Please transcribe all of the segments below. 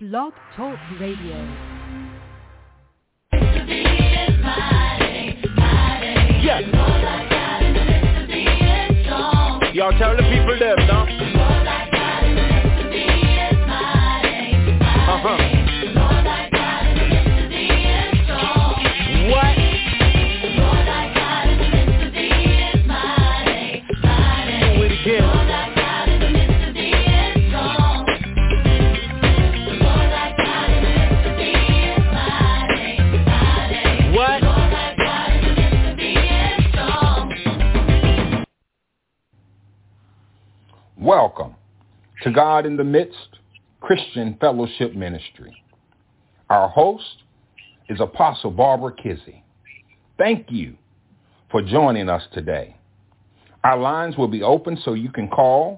Blog Talk Radio. Yes. Y'all tell the people them, no? What? Do it again. What? Welcome to God in the Midst Christian Fellowship Ministry. Our host is Apostle Barbara Kizzie. Thank you for joining us today. Our lines will be open so you can call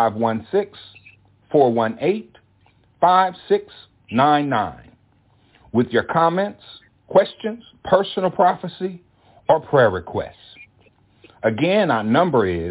516-418-5699 with your comments, questions, personal prophecy, or prayer requests. Again, our number is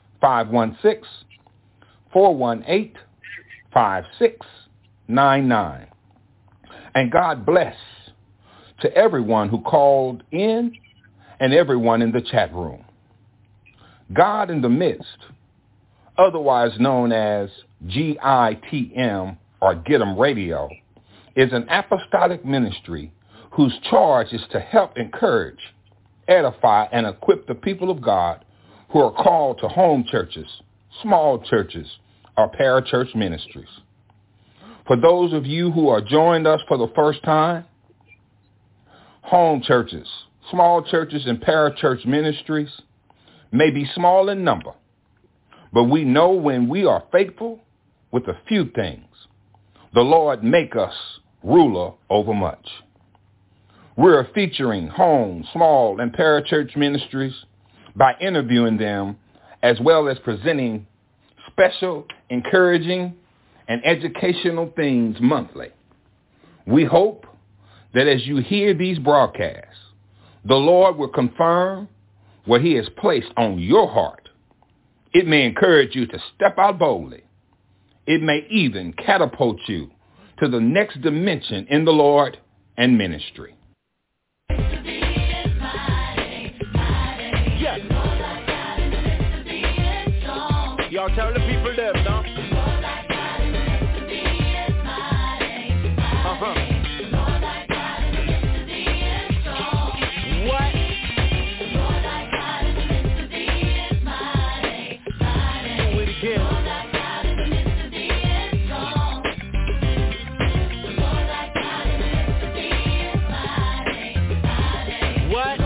516-418-5699. And God bless to everyone who called in and everyone in the chat room. God in the Midst, otherwise known as GITM or Get 'em Radio, is an apostolic ministry whose charge is to help encourage, edify, and equip the people of God who are called to home churches, small churches, or parachurch ministries. For those of you who are joined us for the first time, home churches, small churches, and parachurch ministries may be small in number, but we know when we are faithful with a few things, the Lord make us ruler over much. We're featuring home, small, and parachurch ministries by interviewing them as well as presenting special, encouraging, and educational things monthly. We hope that as you hear these broadcasts, the Lord will confirm what he has placed on your heart. It may encourage you to step out boldly. It may even catapult you to the next dimension in the Lord and ministry. Yes. Y'all tell the people them, no? What? Do it again. What?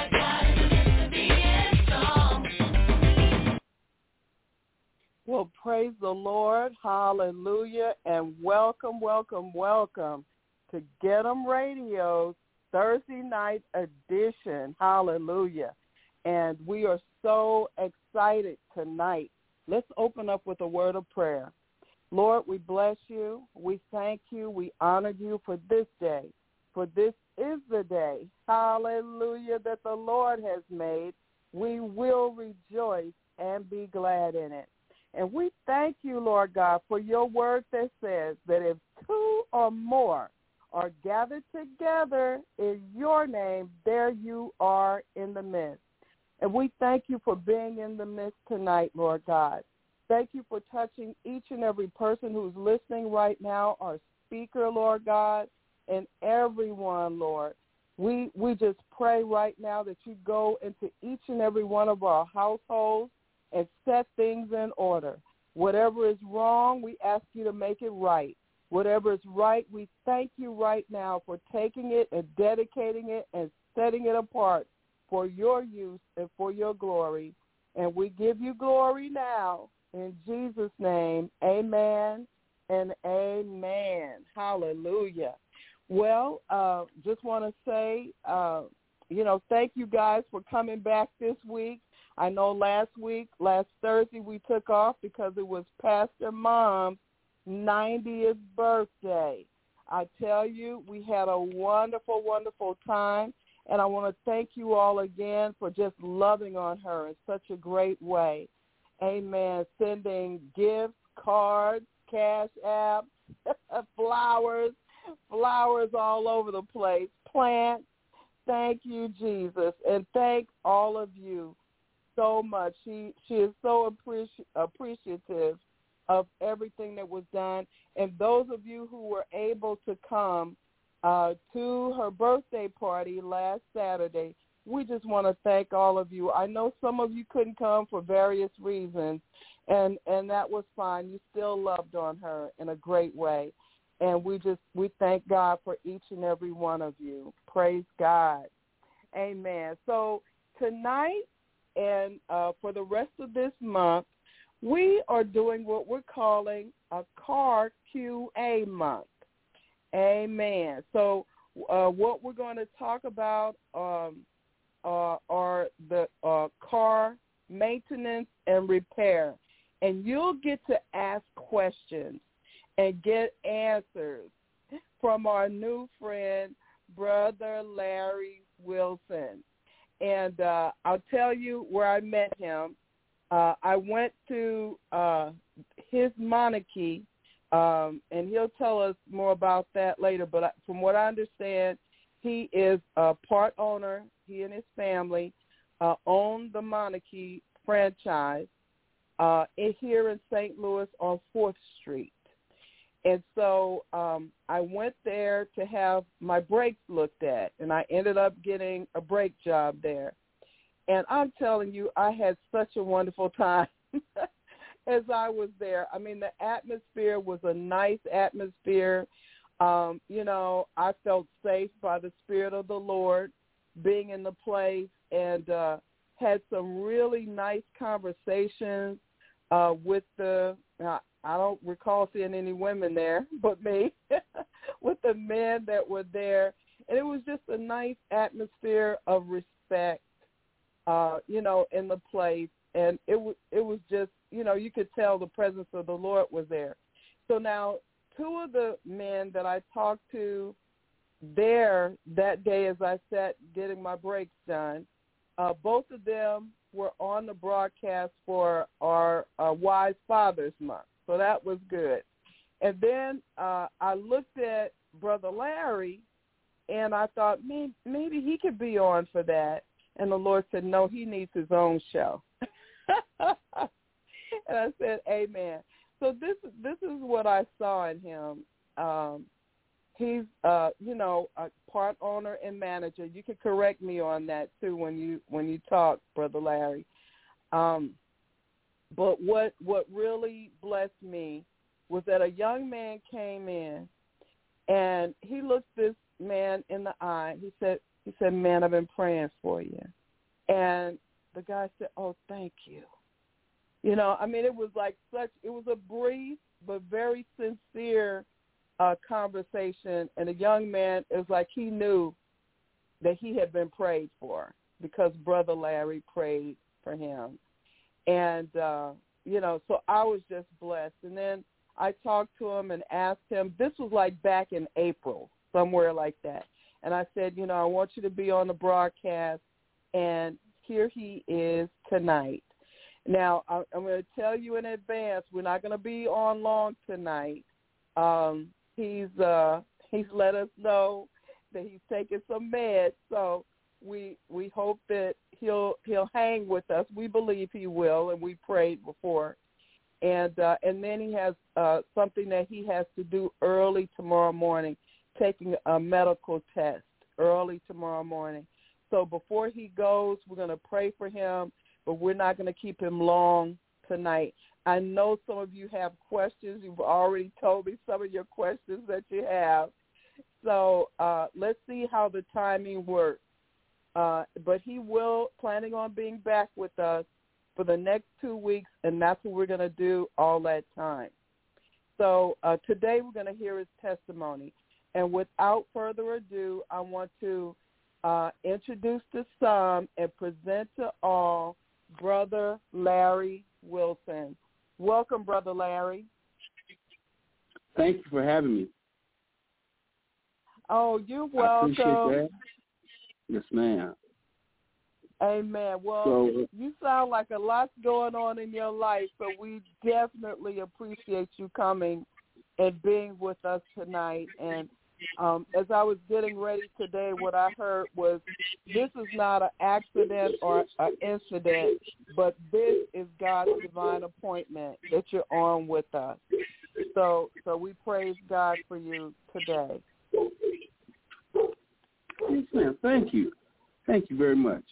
Well, praise the Lord. Hallelujah. And welcome, welcome, welcome to Get 'em Radio's Thursday night edition. Hallelujah. And we are so excited tonight. Let's open up with a word of prayer. Lord, we bless you. We thank you. We honor you for this day. For this is the day, hallelujah, that the Lord has made. We will rejoice and be glad in it. And we thank you, Lord God, for your word that says that if two or more are gathered together in your name, there you are in the midst. And we thank you for being in the midst tonight, Lord God. Thank you for touching each and every person who's listening right now, our speaker, Lord God, and everyone, Lord. We just pray right now that you go into each and every one of our households and set things in order. Whatever is wrong, we ask you to make it right. Whatever is right, we thank you right now for taking it and dedicating it and setting it apart for your use and for your glory. And we give you glory now. In Jesus' name, amen and amen. Hallelujah. Well, just want to say, thank you guys for coming back this week. I know last Thursday, we took off because it was Pastor Mom's 90th birthday. I tell you, we had a wonderful, wonderful time, and I want to thank you all again for just loving on her in such a great way. Amen. Sending gifts, cards, Cash App, flowers all over the place, plants. Thank you, Jesus, and thank all of you so much. She is so appreciative of everything that was done, and those of you who were able to come to her birthday party last Saturday, we just want to thank all of you. I know some of you couldn't come for various reasons, and that was fine. You still loved on her in a great way, and we thank God for each and every one of you. Praise God. Amen. So tonight and for the rest of this month, we are doing what we're calling a car QA month. Amen. So what we're going to talk about are the car maintenance and repair. And you'll get to ask questions and get answers from our new friend, Brother Larry Wilson. And I'll tell you where I met him. I went to his monarchy, and he'll tell us more about that later. But from what I understand, he is a part owner. He and his family own the monarchy franchise here in St. Louis on 4th Street. And so I went there to have my brakes looked at, and I ended up getting a brake job there. And I'm telling you, I had such a wonderful time as I was there. I mean, the atmosphere was a nice atmosphere. I felt safe by the Spirit of the Lord being in the place, and had some really nice conversations with I don't recall seeing any women there but me, with the men that were there. And it was just a nice atmosphere of respect, in the place. And it was just, you could tell the presence of the Lord was there. So now 2 of the men that I talked to there that day as I sat getting my brakes done, both of them were on the broadcast for our Wise Fathers Month. So that was good. And then I looked at Brother Larry, and I thought maybe he could be on for that. And the Lord said, no, he needs his own show. And I said, amen. So this is what I saw in him. He's, a part owner and manager. You can correct me on that, too, when you talk, Brother Larry. But what really blessed me was that a young man came in, and he looked this man in the eye. He said, man, I've been praying for you. And the guy said, oh, thank you. It was it was a brief but very sincere conversation. And the young man, it was like he knew that he had been prayed for because Brother Larry prayed for him. And, so I was just blessed. And then I talked to him and asked him, this was like back in April, somewhere like that. And I said, I want you to be on the broadcast, and here he is tonight. Now, I'm going to tell you in advance, we're not going to be on long tonight. He's let us know that he's taking some meds, so we hope that he'll hang with us. We believe he will, and we prayed before. And then he has something that he has to do early tomorrow morning, taking a medical test early tomorrow morning. So before he goes, we're going to pray for him, but we're not going to keep him long tonight. I know some of you have questions. You've already told me some of your questions that you have. So let's see how the timing works. But he will, planning on being back with us for the next 2 weeks, and that's what we're going to do all that time. So today we're going to hear his testimony. And without further ado, I want to introduce to some and present to all Brother Larry Wilson. Welcome, Brother Larry. Thank you for having me. Oh, you're welcome. I appreciate that. Yes, ma'am. Amen. Well, you sound like a lot's going on in your life, so we definitely appreciate you coming and being with us tonight. And as I was getting ready today, what I heard was this is not an accident or an incident, but this is God's divine appointment that you're on with us. So we praise God for you today. Yes, ma'am. Thank you. Thank you very much.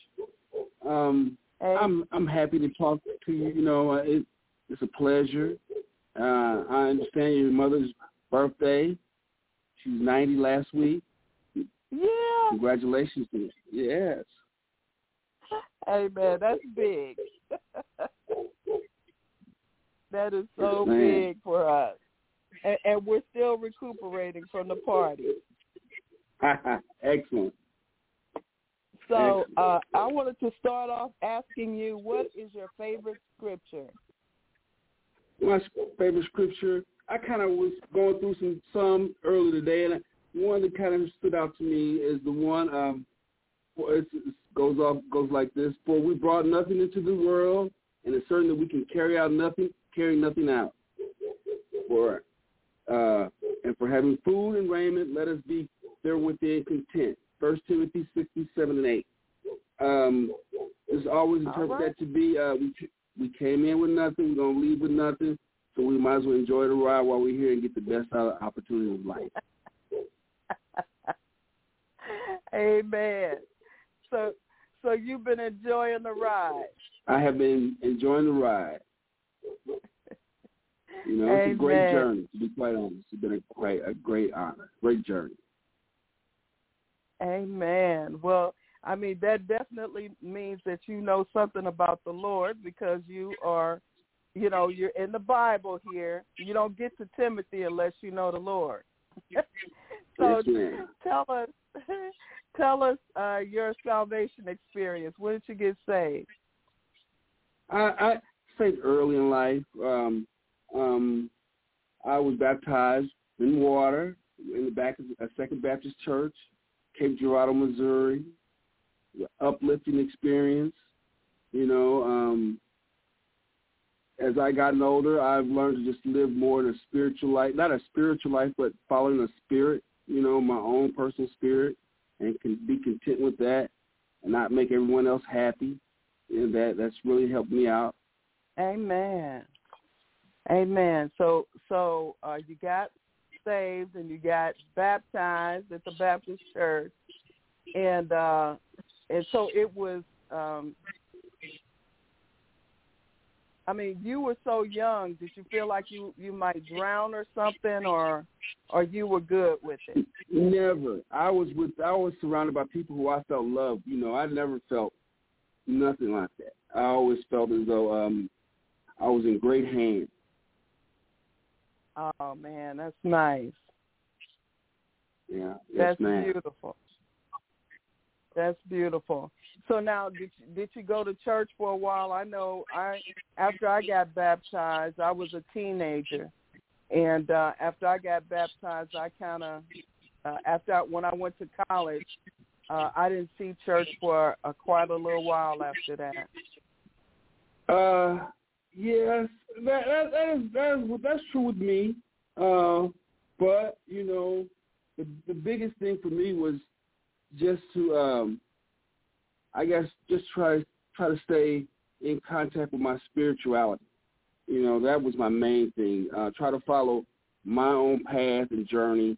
I'm happy to talk to you. You know, it's a pleasure. I understand your mother's birthday. She was 90 last week. Yeah. Congratulations to you. Yes. Hey, man, that's big. That is so yes, big for us. And we're still recuperating from the party. Excellent. So I wanted to start off asking you, what is your favorite scripture? My favorite scripture, I kind of was going through some earlier today, and one that kind of stood out to me is the one, it goes like this: For we brought nothing into the world, and it's certain that we can carry nothing out. And for having food and raiment, let us be therewithin content. 1 Timothy 6:7-8. Just always interpret that to be we came in with nothing, we're going to leave with nothing, so we might as well enjoy the ride while we're here and get the best out of the opportunity of life. Amen. So you've been enjoying the ride. I have been enjoying the ride. You know, it's a great journey, to be quite honest. It's been a great honor, great journey. Amen. Well, I mean, that definitely means that you know something about the Lord, because you are, you know, you're in the Bible here. You don't get to Timothy unless you know the Lord. So yes, tell us your salvation experience. When did you get saved? I saved early in life. I was baptized in water in the back of a Second Baptist Church, Cape Girardeau, Missouri. Uplifting experience. You know, as I gotten older, I've learned to just live more in a spiritual life, not a spiritual life, but following a spirit, you know, my own personal spirit, and can be content with that and not make everyone else happy. And that's really helped me out. Amen. Amen. So you got saved and you got baptized at the Baptist church, and so it was. I mean, you were so young. Did you feel like you might drown or something, or you were good with it? Never. I was surrounded by people who I felt loved. You know, I never felt nothing like that. I always felt as though I was in great hands. Oh man, that's nice. Yeah, that's ma'am. Beautiful. That's beautiful. So now, did you go to church for a while? I know after I got baptized, I was a teenager, and after I got baptized, I kind of when I went to college, I didn't see church for quite a little while after that. Yes, that's true with me. But you know, the biggest thing for me was just to, I guess, just try to stay in contact with my spirituality. You know, that was my main thing. Try to follow my own path and journey.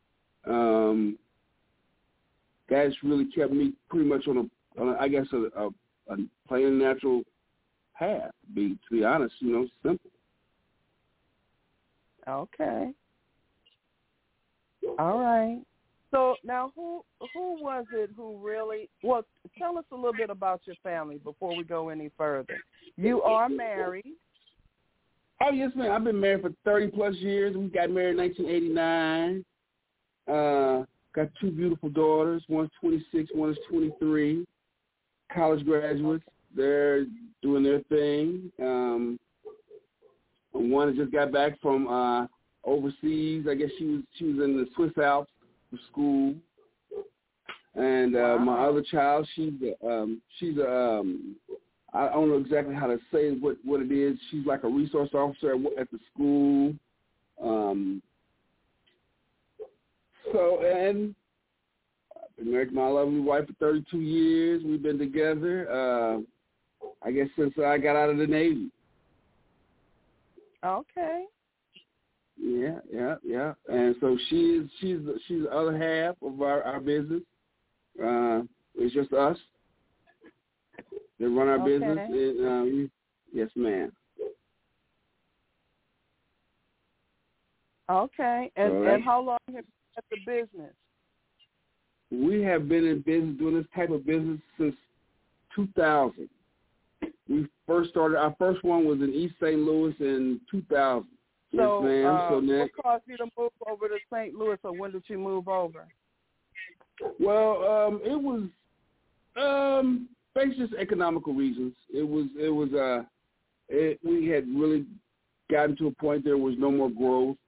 That's really kept me pretty much on a plain and natural path. To be honest, you know, simple. Okay. All right. So now, who was it who really? Well, tell us a little bit about your family before we go any further. You are married. Oh yes, ma'am. I've been married for 30+ years. We got married in 1989. Got 2 beautiful daughters. One's 26, one is 23. College graduates. They're doing their thing. One just got back from overseas. I guess she was in the Swiss Alps for school. And Wow. my other child, she's I don't know exactly how to say what it is. She's like a resource officer at the school. and I've been married to my lovely wife for 32 years. We've been together, I guess, since I got out of the Navy. Okay. Yeah. And so she's the other half of our business. It's just us that run our business. And, yes, ma'am. Okay. And how long have you had the business? We have been in business, doing this type of business since 2000. We first started, our first one was in East St. Louis in 2000. So, yes, ma'am. What caused you to move over to St. Louis, or when did you move over? Well, it was based just economical reasons. We had really gotten to a point there was no more growth.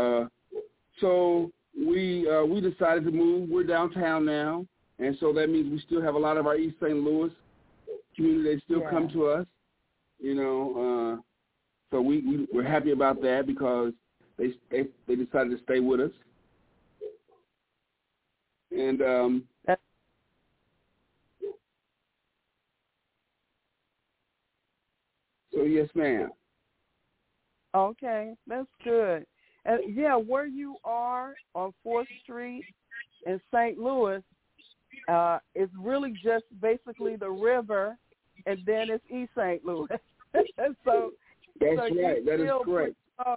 So we decided to move. We're downtown now, and so that means we still have a lot of our East St. Louis community. They still come to us, so we're happy about that because they decided to stay with us. And so yes, ma'am. Okay, that's good. And where you are on 4th Street in St. Louis, it's really just basically the river, and then it's East St. Louis. so that's right. That is correct.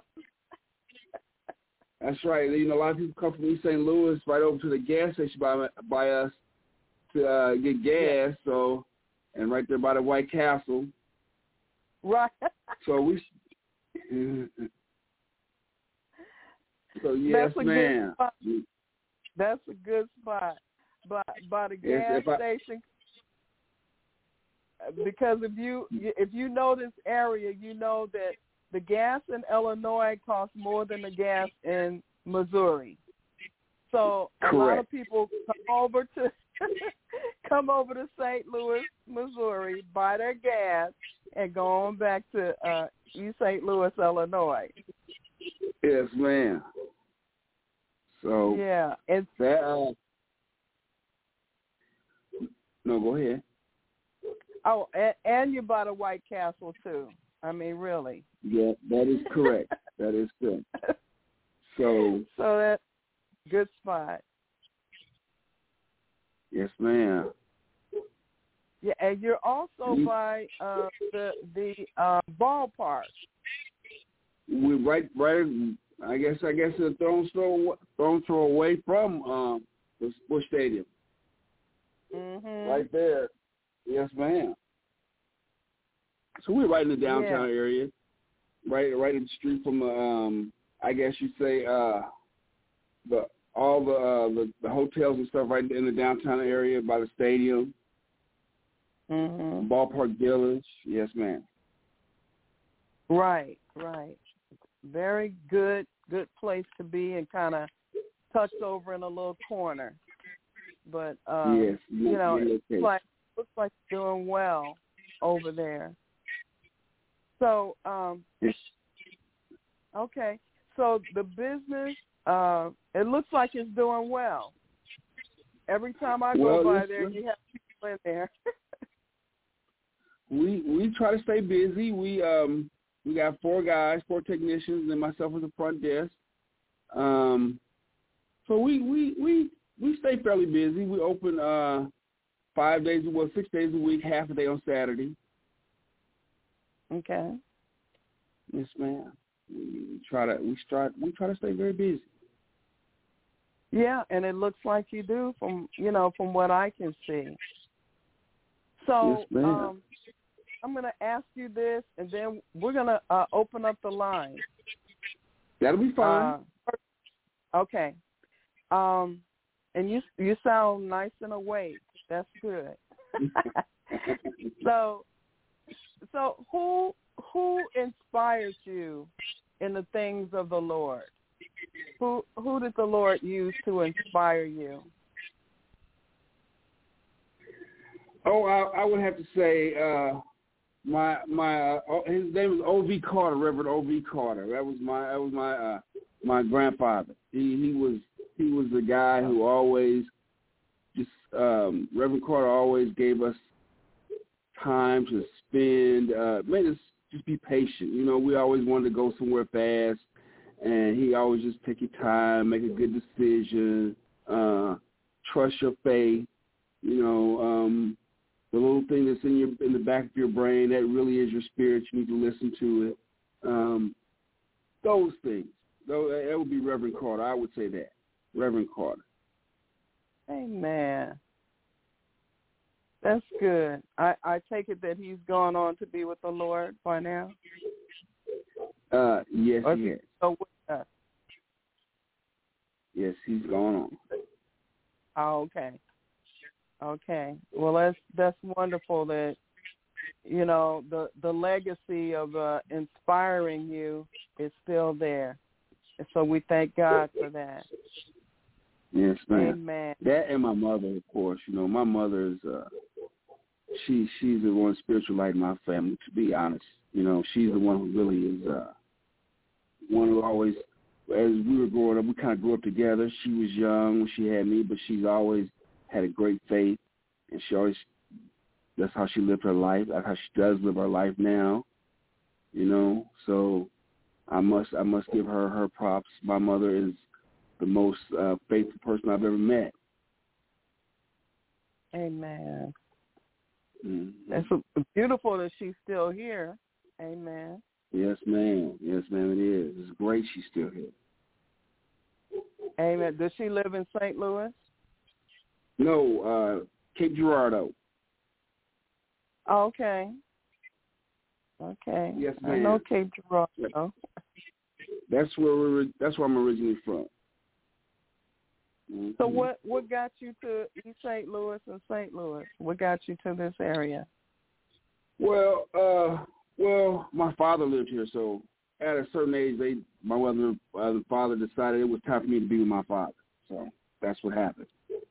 That's right. A lot of people come from East St. Louis right over to the gas station by us to get gas. So, and right there by the White Castle. Right. So we. So yes, ma'am. That's a good spot. By the gas station. Because if you know this area, you know that the gas in Illinois costs more than the gas in Missouri. So a lot of people come over to St. Louis, Missouri, buy their gas, and go on back to East St. Louis, Illinois. Yes, ma'am. So it's that. No, go ahead. Oh, and you bought a White Castle too. I mean, really. Yeah, that is correct. That is good. So that's a good spot. Yes, ma'am. Yeah, and you're also by the ballpark. We're right. I guess a thrown throw away from the Busch Stadium. Mm-hmm. Right there. Yes, ma'am. So we're right in the downtown area, right in the street from I guess you'd say the hotels and stuff right in the downtown area by the stadium. Mm-hmm. Ballpark Village. Yes, ma'am. Right. Very good place to be, and kind of tucked over in a little corner. But yes, it looks like doing well over there. So okay. So the business, it looks like it's doing well. Every time I go by there, you have people in there. We try to stay busy. We got 4 technicians, and myself at the front desk. So we stay fairly busy. We open 6 days a week, half a day on Saturday. Okay. Yes, ma'am. We try to stay very busy. Yeah, and it looks like you do from what I can see. So yes, ma'am. I'm going to ask you this, and then we're going to open up the line. That'll be fine. Okay. And you sound nice and awake. That's good. So who inspires you in the things of the Lord? Who did the Lord use to inspire you? Oh, I would have to say his name was O.V. Carter, Reverend O.V. Carter. That was my grandfather. He was He was the guy who always Reverend Carter always gave us time to spend, made us just be patient. You know, we always wanted to go somewhere fast, and he always just take your time, make a good decision, trust your faith. You know, the little thing that's in the back of your brain, that really is your spirit. You need to listen to it. Those things. That would be Reverend Carter. I would say that. Reverend Carter. Amen. That's good. I take it that he's gone on to be with the Lord by now? Yes, he has. So with us? Yes, he's gone on. Oh, okay. Okay. Well, that's wonderful that, you know, the legacy of inspiring you is still there. And so we thank God for that. Yes, ma'am. Amen. That and my mother, of course. You know, my mother is she's the one spiritual light in my family, to be honest. You know, she's the one who really is one who always, as we were growing up, we kind of grew up together. She was young when she had me, but she's always had a great faith, and that's how she lived her life. That's how she does live her life now. You know, so I must give her props. My mother is the most faithful person I've ever met. Amen. Mm-hmm. It's beautiful that she's still here. Amen. Yes, ma'am. Yes, ma'am, it is. It's great she's still here. Amen. Does she live in St. Louis? No, Cape Girardeau. Oh, okay. Okay. Yes, ma'am. I know Cape Girardeau. That's where I'm originally from. Mm-hmm. So what got you to East St. Louis and St. Louis? What got you to this area? Well, my father lived here, so at a certain age, my mother and father decided it was time for me to be with my father. So that's what happened.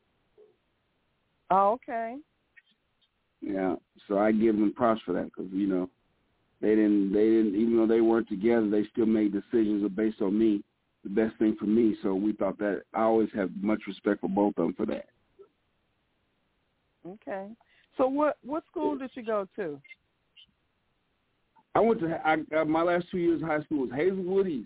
Oh, okay. Yeah, so I give them props for that because, you know, they didn't, even though they weren't together, they still made decisions based on me, the best thing for me. So we thought that I always have much respect for both of them for that. Okay. So what school did you go to? I went to, my last 2 years of high school was Hazelwood East.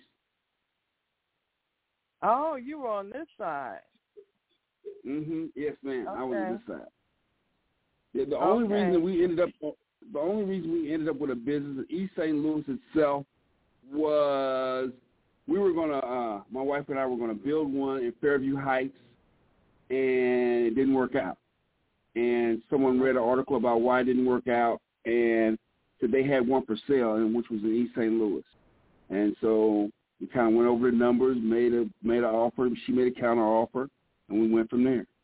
Oh, you were on this side. Mm-hmm. Yes, ma'am. Okay. I was on this side. Yeah, the only reason we ended up with a business in East St. Louis itself was we were gonna, my wife and I were gonna build one in Fairview Heights, and it didn't work out. And someone read an article about why it didn't work out, and said they had one for sale, and which was in East St. Louis. And so we kind of went over the numbers, made an offer. She made a counter offer, and we went from there.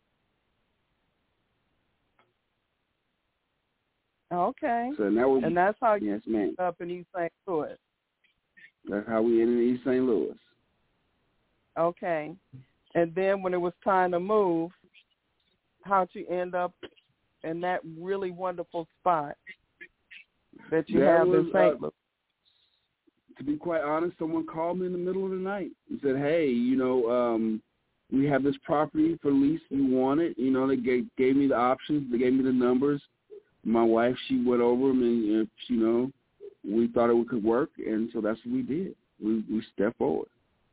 Okay. So that's how you yes, ma'am. ended up in East St. Louis. That's how we ended in East St. Louis. Okay. And then when it was time to move, how'd you end up in that really wonderful spot that you have in St. Louis? To be quite honest, someone called me in the middle of the night and said, hey, you know, we have this property for lease. You want it? You know, they gave me the options. They gave me the numbers. My wife, she went over them, and you know, we thought it could work, and so that's what we did. We stepped forward.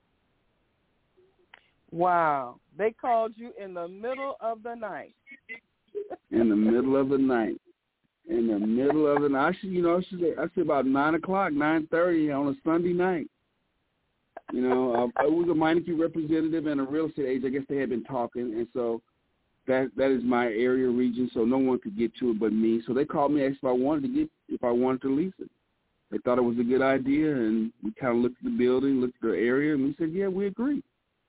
Wow. They called you in the middle of the night. In the middle of the night. In the middle of the night. I said about 9 o'clock, 9:30 on a Sunday night. You know, I was a Meineke representative and a real estate agent. I guess they had been talking, and so that is my area region, so no one could get to it but me. So they called me, asked if I wanted to lease it. They thought it was a good idea, and we kind of looked at the building, looked at the area, and we said, yeah, we agree.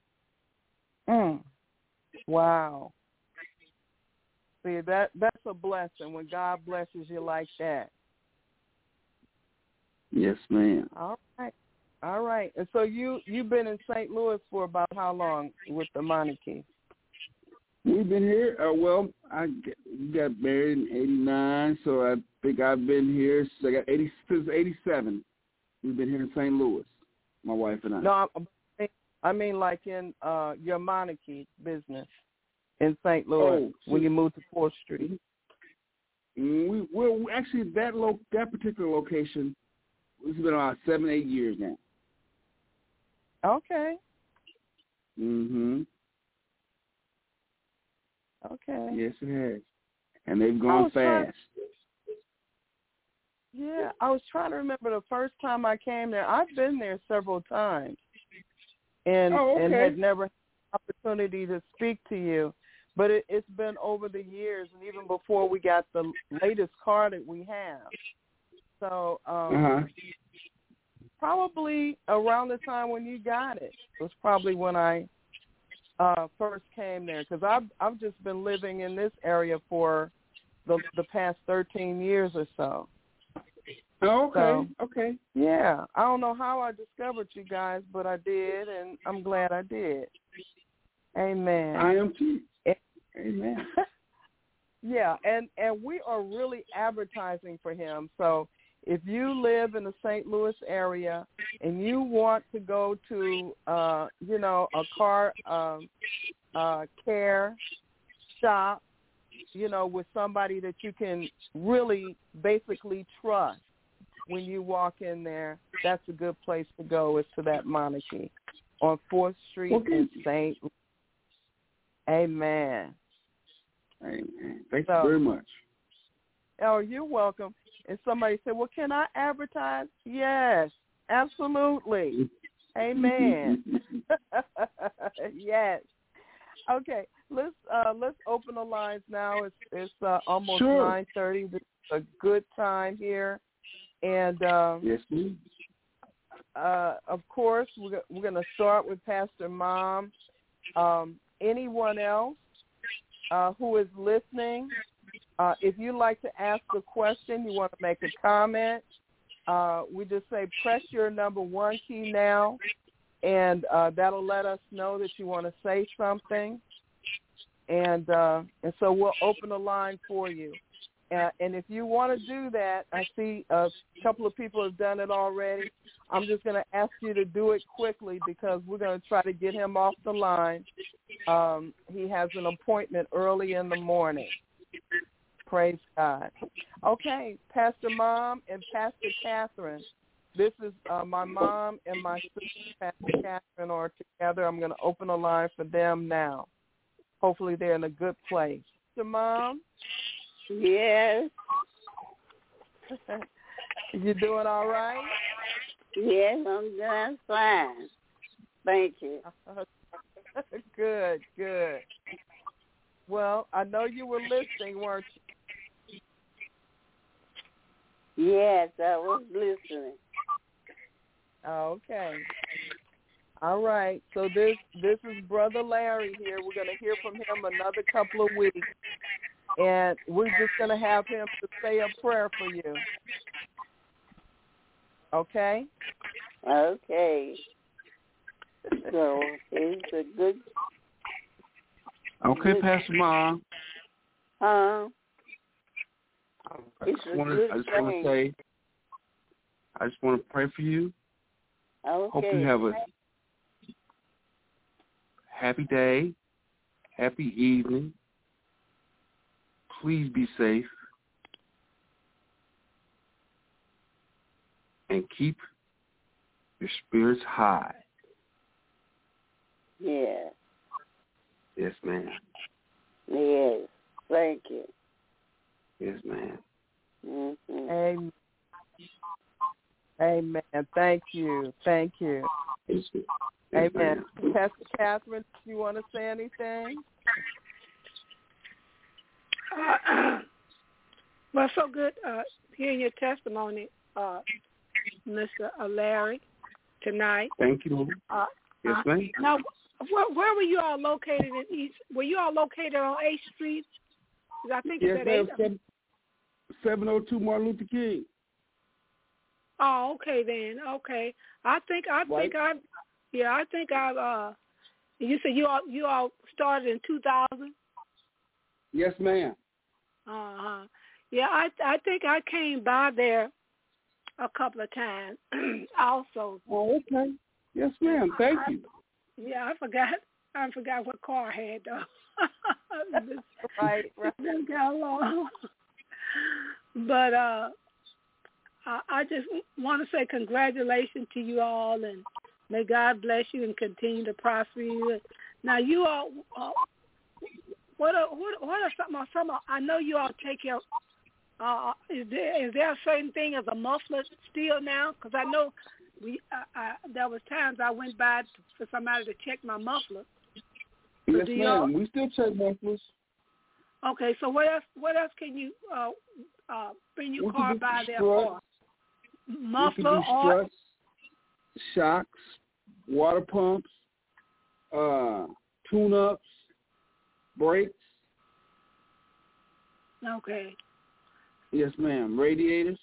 Wow. See, that's a blessing when God blesses you like that. Yes, ma'am. All right. And so you've been in St. Louis for about how long with the Meineke? We've been here. I got married in '89, so I think I've been here since '87. We've been here in St. Louis, my wife and I. No, I mean, like in your Monarchy business in St. Louis when you moved to 4th Street. Well, actually, that particular location, it's been about 7-8 years now. Okay. Mhm. Okay. Yes, it has, and they've gone fast. Yeah, I was trying to remember the first time I came there. I've been there several times, and had never had the opportunity to speak to you. But it's been over the years, and even before we got the latest car that we have. So probably around the time when you got it was probably when I first came there, because I've just been living in this area for the past 13 years or so. Oh, okay. So, okay. Yeah, I don't know how I discovered you guys, but I did, and I'm glad I did. Amen. I am too. Amen. Yeah, and we are really advertising for him. So if you live in the St. Louis area and you want to go to, a car care shop, with somebody that you can really basically trust when you walk in there, that's a good place to go, is to that Monarchy on 4th Street in St. Louis. Amen. Amen. Thank you very much. Oh, you're welcome. And somebody said, well, can I advertise? Yes, absolutely. Amen. Yes. Okay, let's open the lines now. It's almost 9:30. This is a good time here. And, yes, ma'am. Of course, we're going to start with Pastor Mom. Anyone else who is listening, if you'd like to ask a question, you want to make a comment, we just say press your number 1 key now, and that'll let us know that you want to say something. And so we'll open the line for you. And if you want to do that, I see a couple of people have done it already. I'm just going to ask you to do it quickly because we're going to try to get him off the line. He has an appointment early in the morning. Praise God. Okay, Pastor Mom and Pastor Catherine. This is my mom and my sister, Pastor Catherine, are together. I'm going to open a line for them now. Hopefully they're in a good place. Pastor Mom? Yes. You doing all right? Yes, I'm doing fine. Thank you. Good, good. Well, I know you were listening, weren't you? Yes, I was listening. Okay. All right. So this is Brother Larry here. We're going to hear from him another couple of weeks. And we're just going to have him to say a prayer for you. Okay? Okay. So it's a good... Okay, Pastor Mom. Huh? I just want to pray for you. Okay. Hope you have a happy day, happy evening. Please be safe and keep your spirits high. Yeah. Yes, ma'am. Yes. Thank you. Yes, ma'am. Mm-hmm. Amen. Amen. Thank you. Thank you. Yes, amen. Pastor Catherine, do you want to say anything? Well, so good hearing your testimony, Mr. Larry, tonight. Thank you. Yes, ma'am. Now, where were you all located in East? Were you all located on 8th Street? I think yes, it's at 8th. 702 Martin Luther King. Oh, okay then. Okay, I think I've. You said you all started in 2000. Yes, ma'am. Yeah, I think I came by there a couple of times also. Oh, okay. Yes, ma'am. Thank you. Yeah, I forgot what car I had though. Right. It's been got long. But I just want to say congratulations to you all, and may God bless you and continue to prosper you. Now, you all, what are some? I know you all take care. Is there a certain thing as a muffler still now? Because I know there was times I went by for somebody to check my muffler. Yes, ma'am. We still check mufflers. Okay, so what else can you bring your car by there for? Muffler or struts, shocks, water pumps, tune-ups, brakes. Okay. Yes, ma'am. Radiators.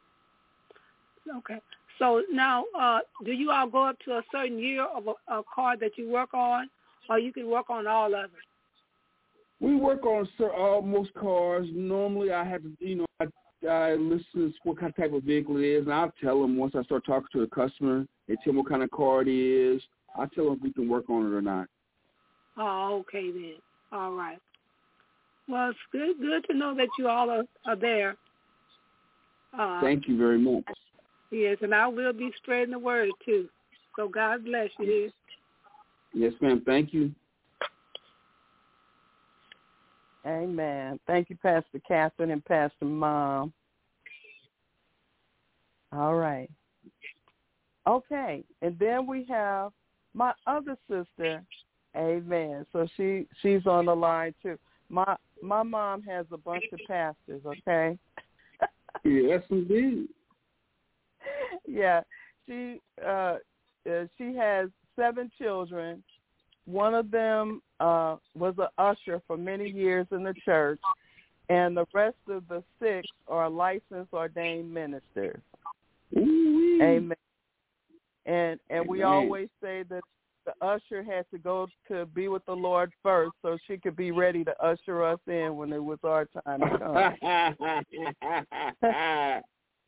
Okay. So now, do you all go up to a certain year of a car that you work on, or you can work on all of it? We work on most cars. Normally, I have to, I listen to what kind of type of vehicle it is, and I'll tell them once I start talking to the customer. They tell me what kind of car it is. I'll tell them if we can work on it or not. Oh, okay then. All right. Well, it's good to know that you all are there. Thank you very much. Yes, and I will be spreading the word too. So God bless you. Yes, ma'am. Thank you. Amen. Thank you, Pastor Catherine and Pastor Mom. All right. Okay, and then we have my other sister. Amen. So she's on the line too. My mom has a bunch of pastors. Okay. Yes, indeed. Yeah, she has 7 children. One of them was an usher for many years in the church, and the rest of the 6 are licensed ordained ministers. Ooh-wee. Amen. And we Amen. always say that the usher had to go to be with the Lord first so she could be ready to usher us in when it was our time to come.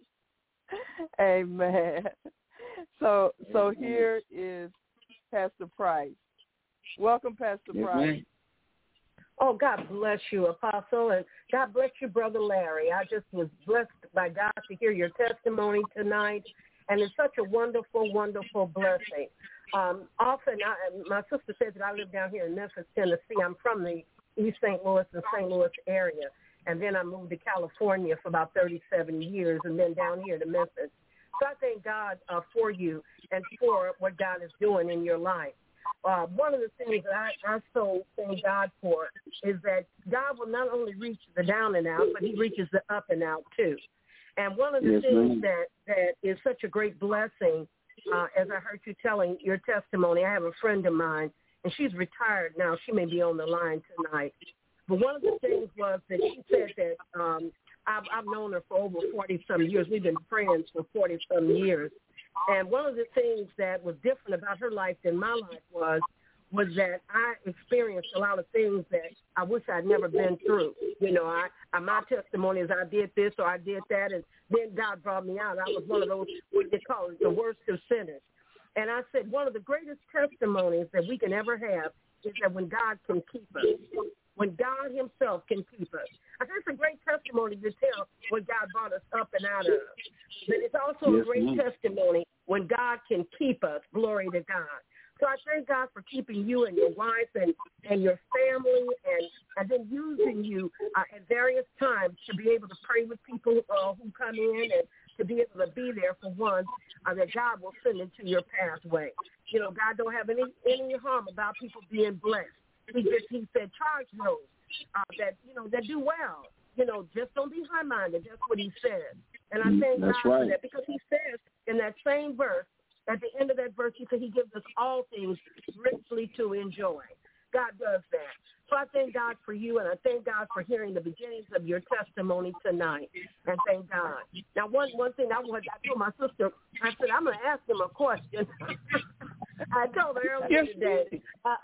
Amen. So here is Pastor Price. Welcome, Pastor Price. Ma'am. Oh, God bless you, Apostle, and God bless you, Brother Larry. I just was blessed by God to hear your testimony tonight, and it's such a wonderful, wonderful blessing. Often, my sister says that I live down here in Memphis, Tennessee. I'm from the East St. Louis and St. Louis area, and then I moved to California for about 37 years, and then down here to Memphis. So I thank God for you and for what God is doing in your life. One of the things that I so thank God for is that God will not only reach the down and out, but he reaches the up and out too. And one of the things that is such a great blessing, as I heard you telling your testimony, I have a friend of mine, and she's retired now. She may be on the line tonight. But one of the things was that she said that I've known her for over 40-some years. We've been friends for 40-some years. And one of the things that was different about her life than my life was that I experienced a lot of things that I wish I'd never been through. You know, my testimony is I did this or I did that, and then God brought me out. I was one of those, what they call it, the worst of sinners. And I said one of the greatest testimonies that we can ever have is that when God can keep us, when God himself can keep us. I think it's a great testimony to tell when God brought us up and out of. But it's also a great testimony when God can keep us. Glory to God. So I thank God for keeping you and your wife and your family and then using you at various times to be able to pray with people who come in and to be able to be there for one that God will send into your pathway. You know, God don't have any harm about people being blessed. He said, charge those that do well. You know, just don't be high-minded. That's what he said. And I thank God for that because he says in that same verse, at the end of that verse, he said he gives us all things richly to enjoy. God does that. So I thank God for you, and I thank God for hearing the beginnings of your testimony tonight. And thank God. Now, one thing I told my sister, I said, I'm going to ask him a question. I told her earlier today,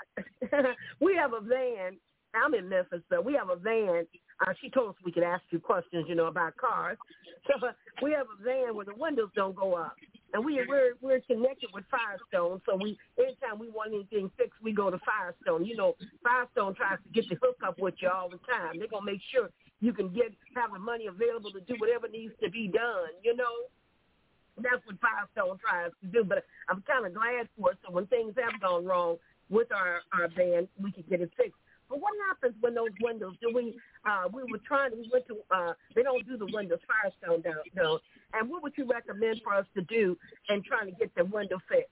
we have a van. I'm in Memphis, so we have a van. She told us we could ask you questions, about cars. So we have a van where the windows don't go up. And we're connected with Firestone, so anytime we want anything fixed, we go to Firestone. You know, Firestone tries to get the hookup with you all the time. They're gonna make sure you can have the money available to do whatever needs to be done. You know, that's what Firestone tries to do. But I'm kind of glad for it. So when things have gone wrong with our band, we can get it fixed. But what happens when those windows? We went to, they don't do the windows, Firestone don't. And what would you recommend for us to do in trying to get the window fixed?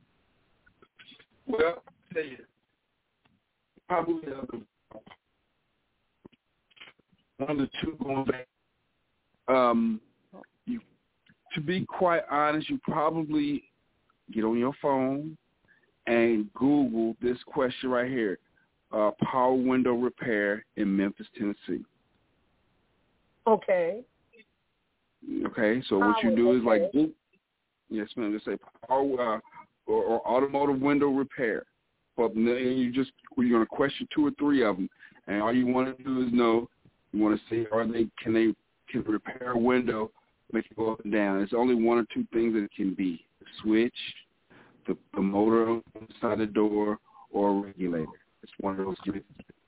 Well, I'll tell you, probably one of the two going back. To be quite honest, you probably get on your phone and Google this question right here. Power window repair in Memphis, Tennessee. Okay. Okay, so what you do is like, yes, ma'am, just say power or automotive window repair. But then you're going to question 2 or 3 of them, and all you want to do is know. You want to see can they repair a window, make it go up and down. It's only 1 or 2 things that it can be: the switch, the motor on the side of the door, or a regulator. It's one of those things.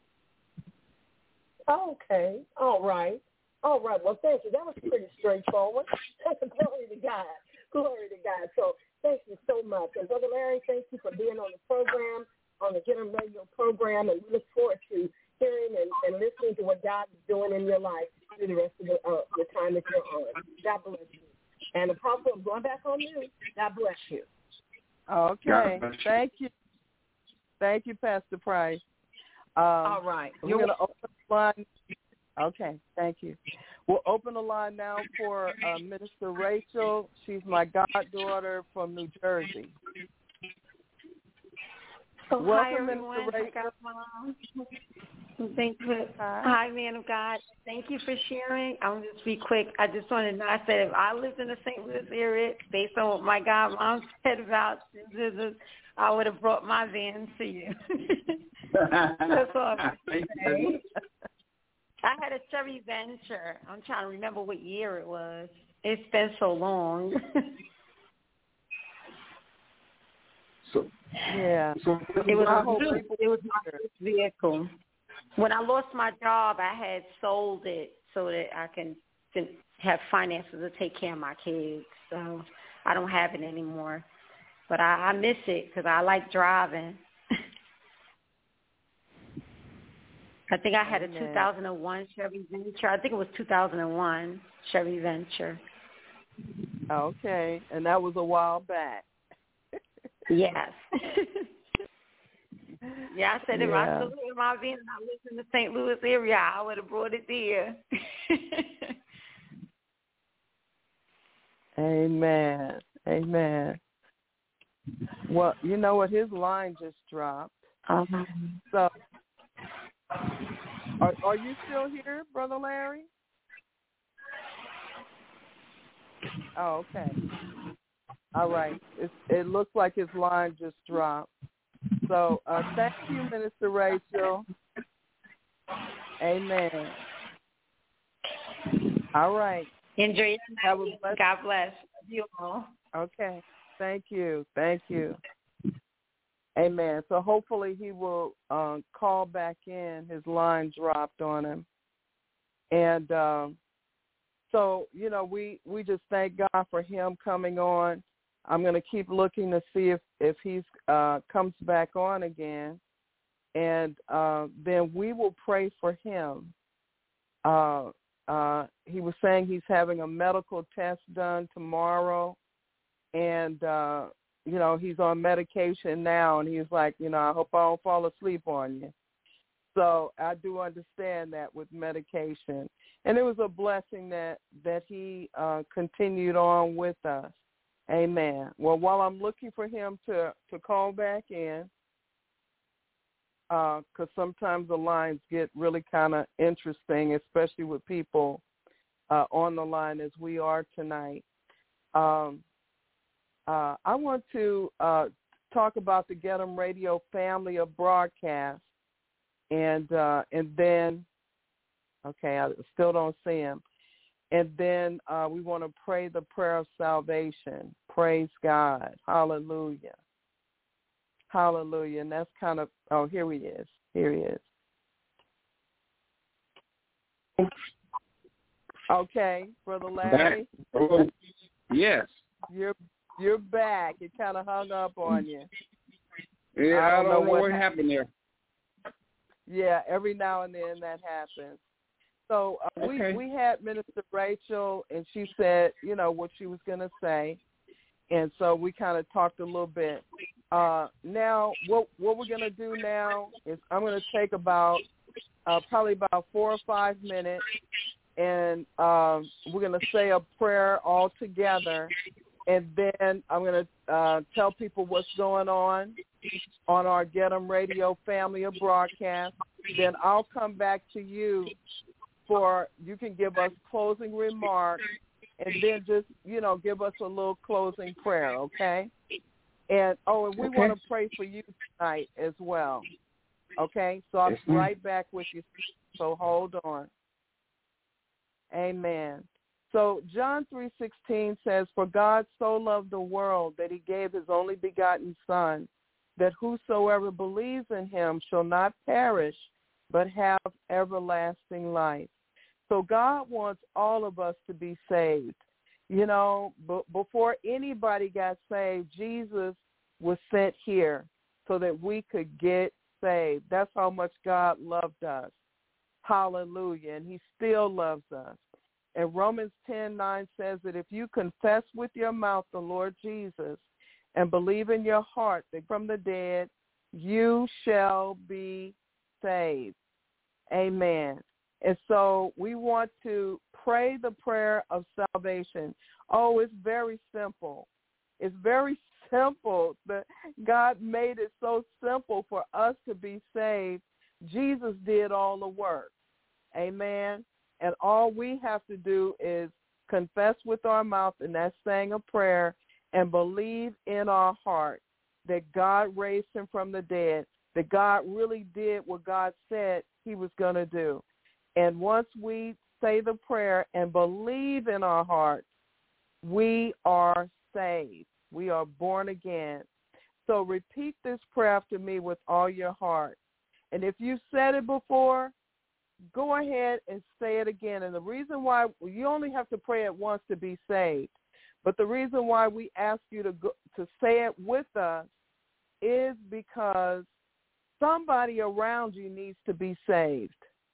Okay. All right. Well, thank you. That was pretty straightforward. Glory to God. So thank you so much. And Brother Larry, thank you for being on the program, on the Get 'em Radio program, and we look forward to hearing and listening to what God is doing in your life through the rest of the time that you're on. God bless you. And Apostle, I'm going back on you. God bless you. Okay. Thank you. Thank you, Pastor Price. All right. We're going to open the line. Okay, thank you. We'll open the line now for Minister Rachel. She's my goddaughter from New Jersey. So welcome, hi, everyone. Minister Rachel. Thank you. Hi, man of God. Thank you for sharing. I'm just be quick. I just want to know, I said if I lived in the St. Louis area, based on what my godmom said about business, I would have brought my van to you. That's all I'm saying. I had a Chevy Venture. I'm trying to remember what year it was. It's been so long. It was my first vehicle. When I lost my job, I had sold it so that I can have finances to take care of my kids. So I don't have it anymore. But I miss it because I like driving. I think I had a 2001 Chevy Venture. I think it was 2001 Chevy Venture. Okay, and that was a while back. Yes. Yeah, I said if I still had my van and I lived in the St. Louis area, I would have brought it there. Amen. Well, you know what? His line just dropped. So, are you still here, Brother Larry? Oh, okay. All right. It looks like his line just dropped. So, thank you, Minister Rachel. Amen. All right. Enjoy your night. God bless you all. Okay. Thank you. Amen. So hopefully he will call back in. His line dropped on him. And so, you know, we just thank God for him coming on. I'm going to keep looking to see if he comes back on again. And then we will pray for him. He was saying he's having a medical test done tomorrow. And, you know, he's on medication now. And he's like, you know, I hope I don't fall asleep on you. So I do understand that with medication. And it was a blessing that he continued on with us. Amen. Well, while I'm looking for him to call back in, because sometimes the lines get really kind of interesting, especially with people on the line as we are tonight. I want to talk about the Get 'em Radio family of broadcasts, and then, okay, I still don't see him. And then we want to pray the prayer of salvation. Praise God. Hallelujah. Hallelujah. And that's kind of, oh, here he is. Here he is. Okay, Brother Larry. Oh, yes. You're back. It kind of hung up on you. Yeah, I don't know what happened there. Yeah, every now and then that happens. So we had Minister Rachel, and she said, what she was going to say. And so we kind of talked a little bit. Now, what we're going to do now is I'm going to take probably about 4 or 5 minutes, and we're going to say a prayer all together. And then I'm going to tell people what's going on our Get 'em Radio family of broadcast. Then I'll come back to you you can give us closing remarks, and then just, give us a little closing prayer, okay? And we want to pray for you tonight as well, okay? So I'll be right back with you, so hold on. Amen. So John 3:16 says, "For God so loved the world that he gave his only begotten Son, that whosoever believes in him shall not perish, but have everlasting life." So God wants all of us to be saved. Before anybody got saved, Jesus was sent here so that we could get saved. That's how much God loved us. Hallelujah. And he still loves us. And Romans 10:9 says that if you confess with your mouth the Lord Jesus and believe in your heart that from the dead, you shall be saved. Amen. And so we want to pray the prayer of salvation. Oh, it's very simple. It's very simple. God made it so simple for us to be saved. Jesus did all the work. Amen. And all we have to do is confess with our mouth, and that's saying a prayer, and believe in our heart that God raised him from the dead, that God really did what God said he was going to do. And once we say the prayer and believe in our heart, we are saved. We are born again. So repeat this prayer after me with all your heart. And if you've said it before, go ahead and say it again. And the reason why, you only have to pray it once to be saved, but the reason why we ask you to say it with us is because somebody around you needs to be saved.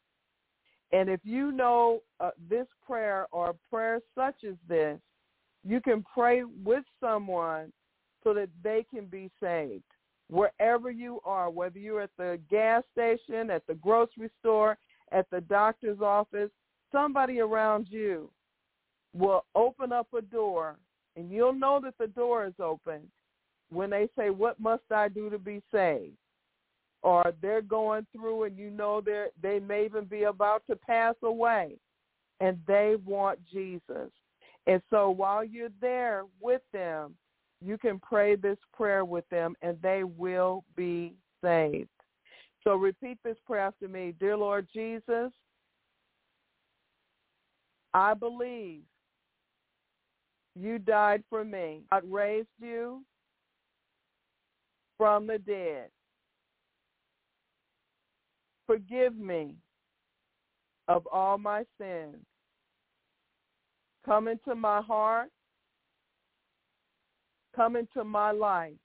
And if you know this prayer or a prayer such as this, you can pray with someone so that they can be saved. Wherever you are, whether you're at the gas station, at the grocery store, at the doctor's office, somebody around you will open up a door, and you'll know that the door is open when they say, "What must I do to be saved?" Or they're going through, and you know they may even be about to pass away, and they want Jesus. And so while you're there with them, you can pray this prayer with them, and they will be saved. So repeat this prayer after me. Dear Lord Jesus, I believe you died for me. God raised you from the dead. Forgive me of all my sins. Come into my heart. Come into my life.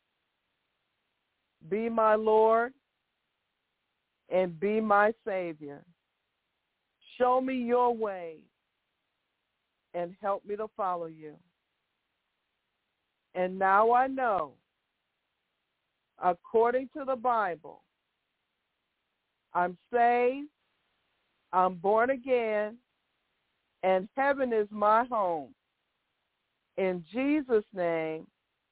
Be my Lord and be my Savior. Show me your way and help me to follow you. And now I know, according to the Bible, I'm saved, I'm born again, and heaven is my home. In Jesus' name,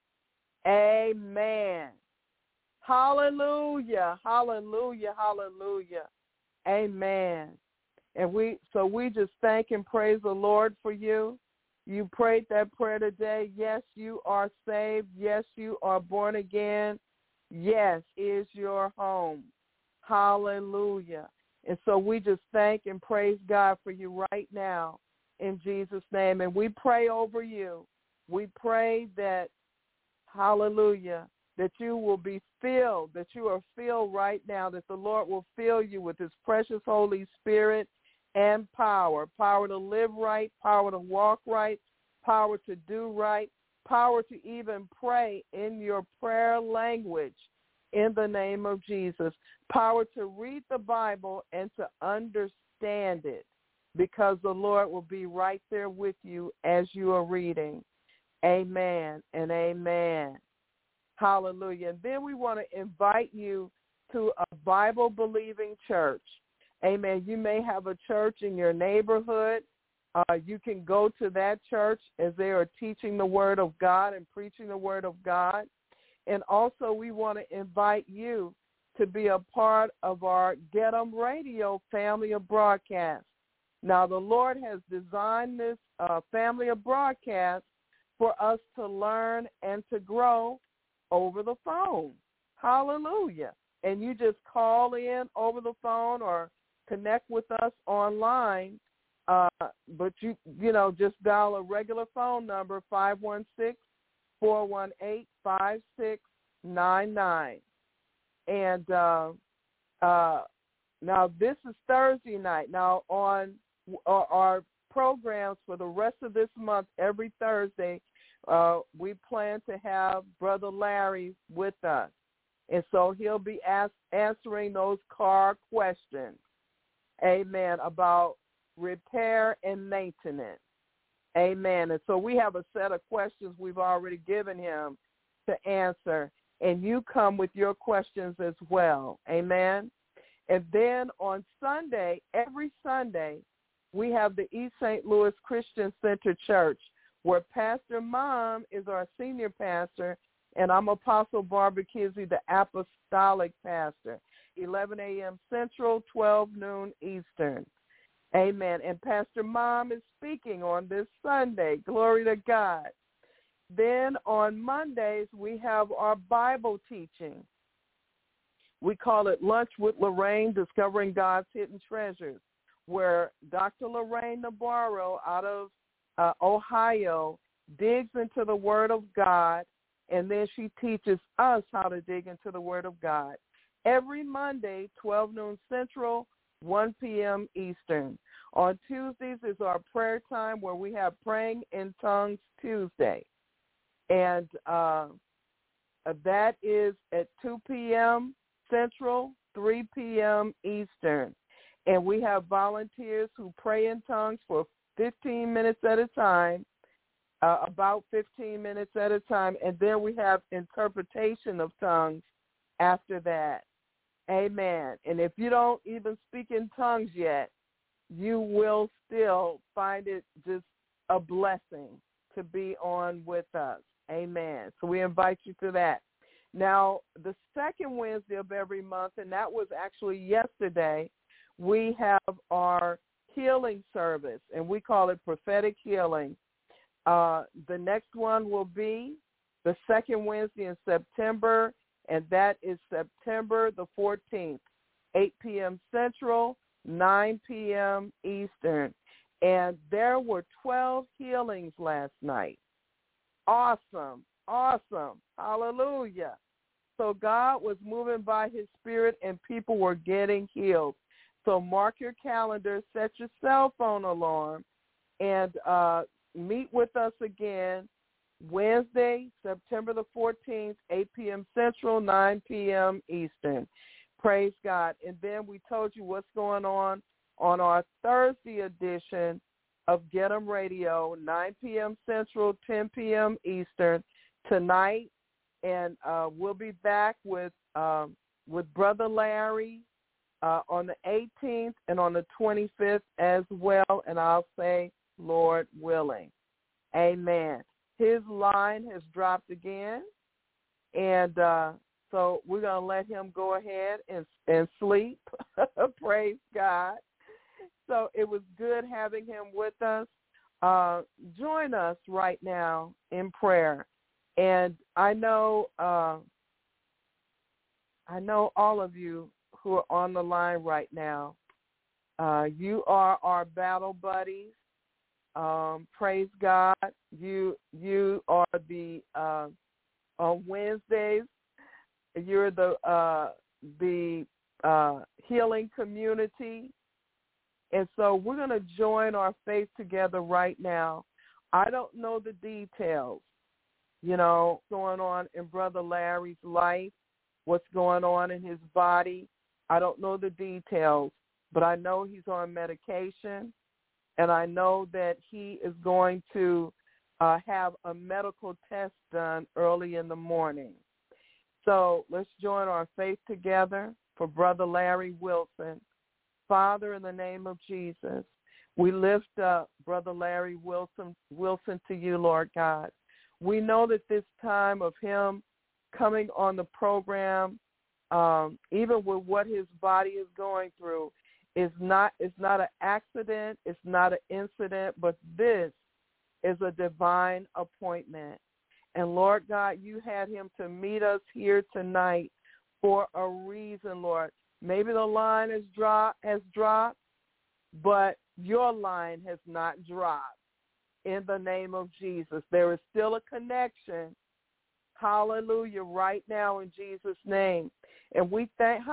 amen. Hallelujah, hallelujah, hallelujah. Amen. And we just thank and praise the Lord for you. You prayed that prayer today. Yes, you are saved. Yes, you are born again. Yes, is your home. Hallelujah. And so we just thank and praise God for you right now in Jesus' name. And we pray over you we pray that, hallelujah, that you will be filled, that you are filled right now, that the Lord will fill you with his precious Holy Spirit and power to live right, power to walk right, power to do right, power to even pray in your prayer language in the name of Jesus, power to read the Bible and to understand it, because the Lord will be right there with you as you are reading. Amen and amen. Hallelujah. And then we want to invite you to a Bible-believing church. Amen. You may have a church in your neighborhood. You can go to that church as they are teaching the Word of God and preaching the Word of God. And also we want to invite you to be a part of our Get 'em Radio family of broadcasts. Now, the Lord has designed this family of broadcasts for us to learn and to grow over the phone. Hallelujah. And you just call in over the phone or connect with us online. But you just dial a regular phone number, 516-418-5699. And now this is Thursday night. Now on our programs for the rest of this month, every Thursday, we plan to have Brother Larry with us. And so he'll be answering those car questions, amen, about repair and maintenance, amen. And so we have a set of questions we've already given him to answer, and you come with your questions as well, amen. And then on Sunday, every Sunday, we have the East St. Louis Christian Center Church, where Pastor Mom is our senior pastor, and I'm Apostle Barbara Kizzy, the apostolic pastor, 11 a.m. Central, 12 noon Eastern. Amen. And Pastor Mom is speaking on this Sunday. Glory to God. Then on Mondays, we have our Bible teaching. We call it Lunch with Lorraine, Discovering God's Hidden Treasures, where Dr. Lorraine Navarro out of Ohio digs into the Word of God, and then she teaches us how to dig into the Word of God. Every Monday, 12 noon Central, 1 p.m. Eastern. On Tuesdays is our prayer time, where we have Praying in Tongues Tuesday. And that is at 2 p.m. Central, 3 p.m. Eastern. And we have volunteers who pray in tongues for 15 minutes at a time, about 15 minutes at a time. And then we have interpretation of tongues after that. Amen. And if you don't even speak in tongues yet, you will still find it just a blessing to be on with us. Amen. So we invite you to that. Now, the second Wednesday of every month, and that was actually yesterday, we have our healing service, and we call it prophetic healing. The next one will be the second Wednesday in September, and that is September the 14th, 8 p.m. Central, 9 p.m. Eastern. And there were 12 healings last night. Awesome, awesome, hallelujah. So God was moving by his Spirit, and people were getting healed. So mark your calendar, set your cell phone alarm, and meet with us again Wednesday, September the 14th, 8 p.m. Central, 9 p.m. Eastern. Praise God. And then we told you what's going on our Thursday edition of Get 'em Radio, 9 p.m. Central, 10 p.m. Eastern tonight. And we'll be back with Brother Larry on the 18th and on the 25th as well. And I'll say, Lord willing. Amen. His line has dropped again. And so we're going to let him go ahead and sleep. Praise God. So it was good having him with us. Join us right now in prayer. And I know all of you who are on the line right now, you are our battle buddies. Praise God. You are the on Wednesdays. You're the healing community, and so we're going to join our faith together right now. I don't know the details, going on in Brother Larry's life, what's going on in his body. I don't know the details, but I know he's on medication, and I know that he is going to have a medical test done early in the morning. So let's join our faith together for Brother Larry Wilson. Father, in the name of Jesus, we lift up Brother Larry Wilson to you, Lord God. We know that this time of him coming on the program, even with what his body is going through, it's not an accident, it's not an incident, but this is a divine appointment. And Lord God, you had him to meet us here tonight for a reason, Lord. Maybe the line has dropped, but your line has not dropped. In the name of Jesus, there is still a connection. Hallelujah, right now in Jesus' name. And we thank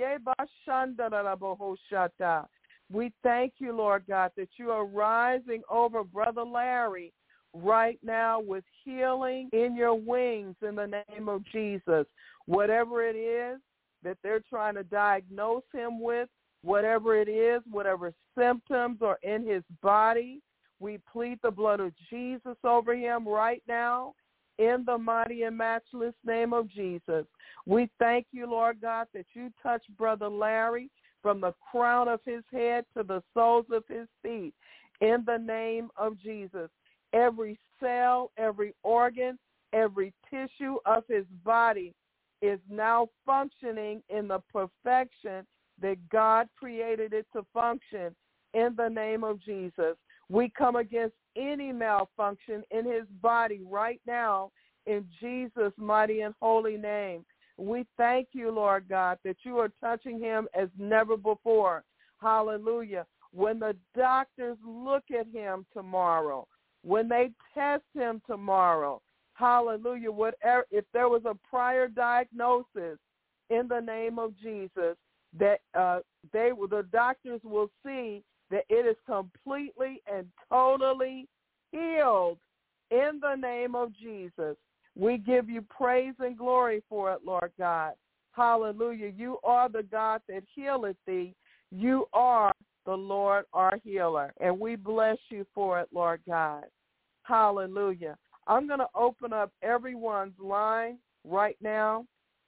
you, Lord God, that you are rising over Brother Larry right now with healing in your wings in the name of Jesus. Whatever it is that they're trying to diagnose him with, whatever it is, whatever symptoms are in his body, we plead the blood of Jesus over him right now in the mighty and matchless name of Jesus. We thank you, Lord God, that you touch Brother Larry from the crown of his head to the soles of his feet in the name of Jesus. Every cell, every organ, every tissue of his body is now functioning in the perfection that God created it to function in the name of Jesus. We come against any malfunction in his body right now in Jesus' mighty and holy name. We thank you, Lord God, that you are touching him as never before. Hallelujah. When the doctors look at him tomorrow, when they test him tomorrow, hallelujah, whatever, if there was a prior diagnosis in the name of Jesus, that the doctors will see that it is completely and totally healed in the name of Jesus. We give you praise and glory for it, Lord God. Hallelujah. You are the God that healeth thee. You are the Lord our healer, and we bless you for it, Lord God. Hallelujah. I'm going to open up everyone's line right now.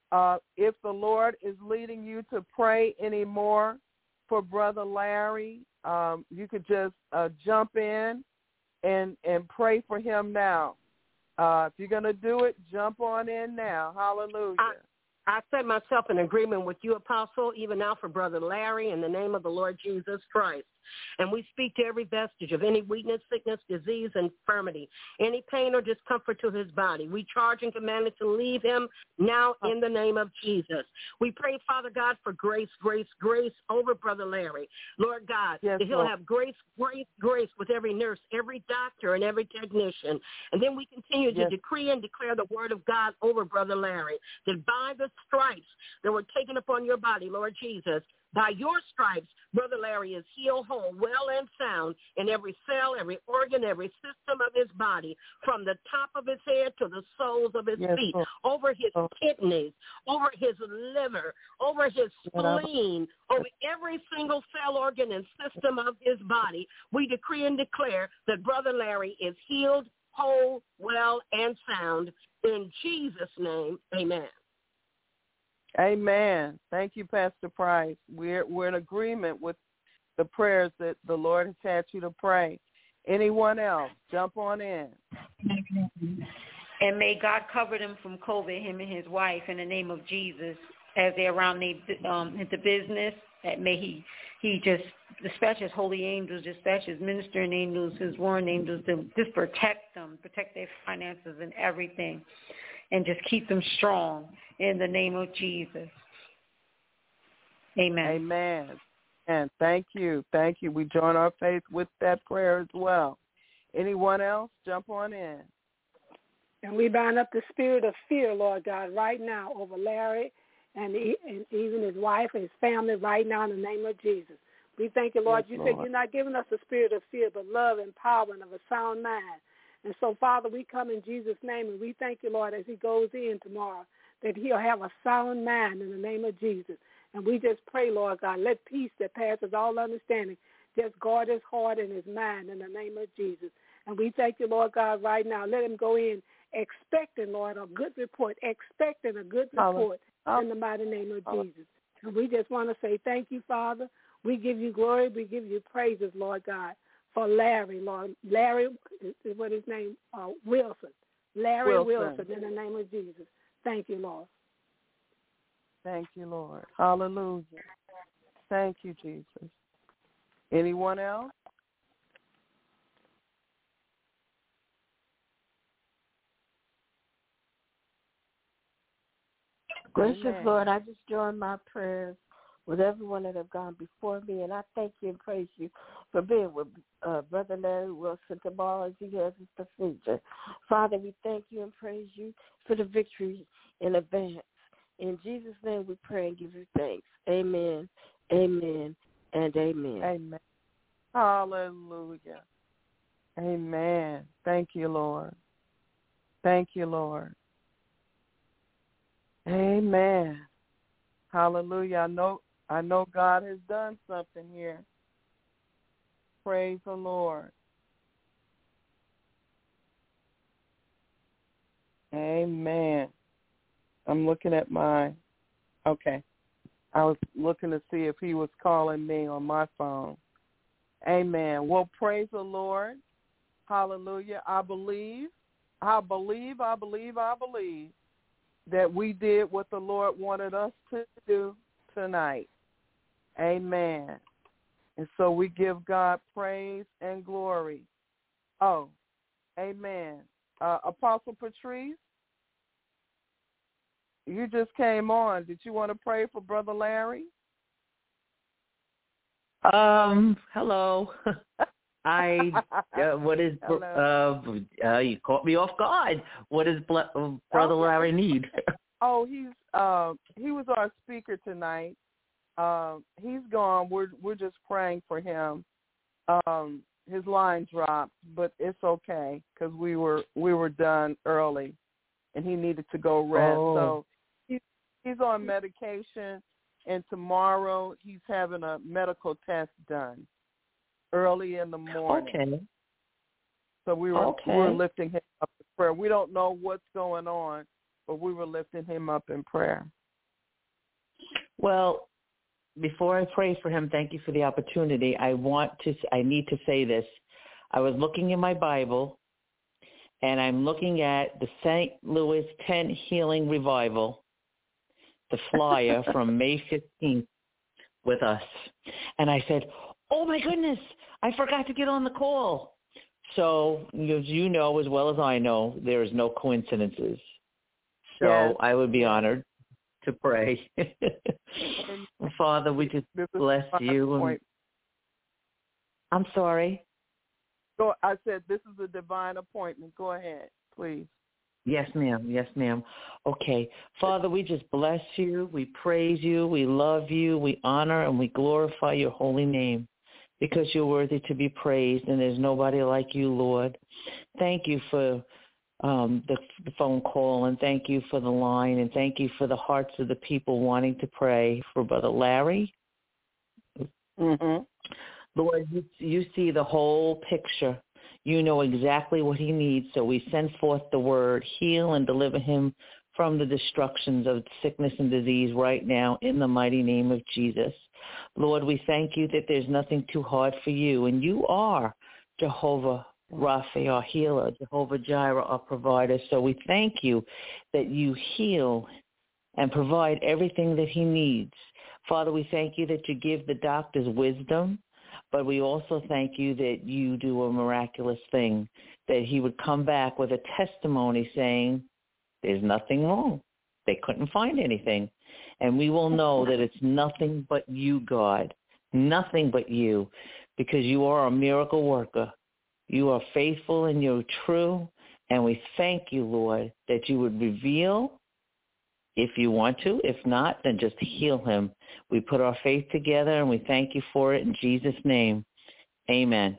If the Lord is leading you to pray anymore for Brother Larry, you could just jump in and pray for him now. If you're going to do it, jump on in now. Hallelujah. I set myself in agreement with you, Apostle, even now for Brother Larry in the name of the Lord Jesus Christ. And we speak to every vestige of any weakness, sickness, disease, infirmity, any pain or discomfort to his body. We charge and command it to leave him now in the name of Jesus. We pray, Father God, for grace over Brother Larry. Lord God, that he'll have grace with every nurse, every doctor, and every technician. And then we continue to decree and declare the word of God over Brother Larry, that by the stripes that were taken upon your body, Lord Jesus, by your stripes, Brother Larry is healed, whole, well, and sound in every cell, every organ, every system of his body, from the top of his head to the soles of his feet, over his kidneys, over his liver, over his spleen, over every single cell, organ, and system of his body. We decree and declare that Brother Larry is healed, whole, well, and sound. In Jesus' name, amen. Amen. Thank you, Pastor Price. We're in agreement with the prayers that the Lord has had you to pray. Anyone else? Jump on in. And may God cover them from COVID, him and his wife, in the name of Jesus, as they're around the business. That may he just dispatch his holy angels, dispatch his ministering angels, his warring angels to just protect them, protect their finances and everything, and just keep them strong in the name of Jesus. Amen. Amen. And thank you. Thank you. We join our faith with that prayer as well. Anyone else? Jump on in. And we bind up the spirit of fear, Lord God, right now over Larry and even his wife and his family right now in the name of Jesus. We thank you, Lord. Yes, You Lord. said you're not giving us a spirit of fear, but love and power and of a sound mind. And so, Father, we come in Jesus' name, and we thank you, Lord, as he goes in tomorrow, that he'll have a sound mind in the name of Jesus. And we just pray, Lord God, let peace that passes all understanding just guard his heart and his mind in the name of Jesus. And we thank you, Lord God, right now. Let him go in expecting, Lord, a good report, expecting a good report in the mighty name of Jesus. And we just want to say thank you, Father. We give you glory. We give you praises, Lord God, for Larry, Lord. Larry, what his name? Wilson. Larry Wilson, in the name of Jesus. Thank you, Lord. Thank you, Lord. Hallelujah. Thank you, Jesus. Anyone else? Gracious Amen. Lord, I just join my prayers with everyone that have gone before me, and I thank you and praise you for being with Brother Larry Wilson tomorrow as he has his procedure. Father, we thank you and praise you for the victory in advance. In Jesus' name we pray and give you thanks. Amen, amen, and amen. Amen. Hallelujah. Amen. Thank you, Lord. Thank you, Lord. Amen. Hallelujah. I know God has done something here. Praise the Lord. Amen. I'm looking at okay. I was looking to see if he was calling me on my phone. Amen. Well, praise the Lord. Hallelujah. I believe that we did what the Lord wanted us to do tonight. Amen. And so we give God praise and glory. Oh, amen. Apostle Patrice, you just came on. Did you want to pray for Brother Larry? Hello. What is, you caught me off guard. What does Brother Larry need? Oh, he was our speaker tonight. He's gone. We're just praying for him. His line dropped, but it's okay because we were done early, and he needed to go rest. So he's on medication, and tomorrow he's having a medical test done early in the morning. Okay. So we were lifting him up in prayer. We don't know what's going on, but we were lifting him up in prayer. Well, before I pray for him, thank you for the opportunity. I need to say this. I was looking in my Bible, and I'm looking at the St. Louis Tent Healing Revival, the flyer from May 15th with us. And I said, oh, my goodness, I forgot to get on the call. So, as you know as well as I know, there is no coincidences. So yes. I would be honored to pray. Father, we just bless you. I'm sorry. So I said this is a divine appointment. Go ahead, please. Yes, ma'am. Yes, ma'am. Okay. Father, we just bless you. We praise you. We love you. We honor and we glorify your holy name because you're worthy to be praised, and there's nobody like you, Lord. Thank you for the phone call, and thank you for the line, and thank you for the hearts of the people wanting to pray for Brother Larry. Mm-hmm. Lord, you see the whole picture. You know exactly what he needs, so we send forth the word, heal and deliver him from the destructions of sickness and disease right now in the mighty name of Jesus. Lord, we thank you that there's nothing too hard for you, and you are Jehovah Rapha, our healer, Jehovah Jireh, our provider. So we thank you that you heal and provide everything that he needs. Father, we thank you that you give the doctors wisdom, but we also thank you that you do a miraculous thing, that he would come back with a testimony saying, there's nothing wrong. They couldn't find anything. And we will know that it's nothing but you, God, nothing but you, because you are a miracle worker. You are faithful and you're true. And we thank you, Lord, that you would reveal if you want to. If not, then just heal him. We put our faith together, and we thank you for it in Jesus' name. Amen.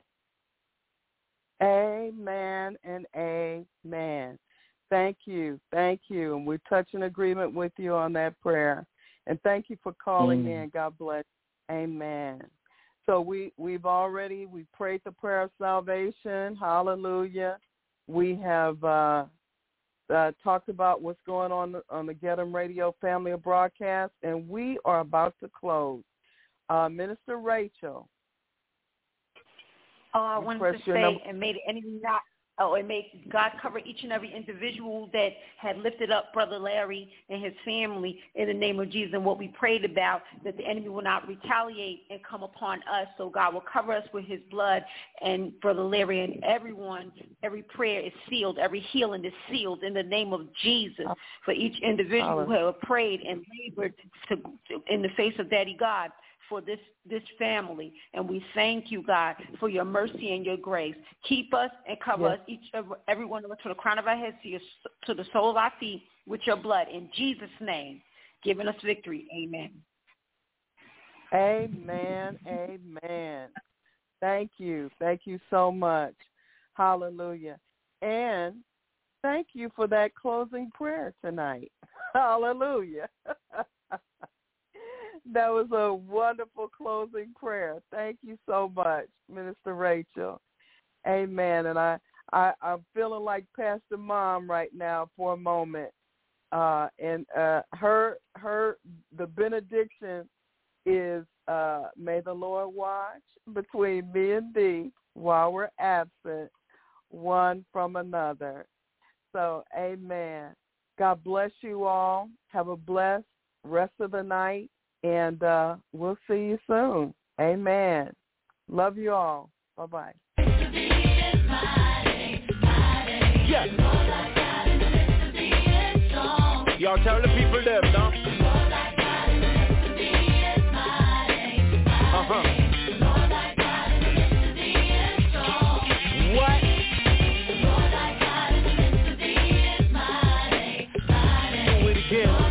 Amen and amen. Thank you. Thank you. And we touch in agreement with you on that prayer. And thank you for calling in. God bless you. Amen. So we prayed the prayer of salvation. Hallelujah. We have talked about what's going on the Get 'em Radio family of broadcasts, and we are about to close. Minister Rachel. Oh, I wanted to say, and may God cover each and every individual that had lifted up Brother Larry and his family in the name of Jesus, and what we prayed about, that the enemy will not retaliate and come upon us. So God will cover us with his blood, and Brother Larry and everyone, every prayer is sealed, every healing is sealed in the name of Jesus for each individual who have prayed and labored in the face of Daddy God for this family. And we thank you, God, for your mercy and your grace. Keep us and cover us, every one of us, from the crown of our heads to the sole of our feet with your blood. In Jesus' name, giving us victory. Amen. Amen. Amen. Thank you. Thank you so much. Hallelujah. And thank you for that closing prayer tonight. Hallelujah. That was a wonderful closing prayer. Thank you so much, Minister Rachel. Amen. And I'm feeling like Pastor Mom right now for a moment. And the benediction is, may the Lord watch between me and thee while we're absent one from another. So, amen. God bless you all. Have a blessed rest of the night. And we'll see you soon. Amen. Love you all. Bye-bye. Yes. Y'all tell the people them, no? Uh-huh. What? Do it again.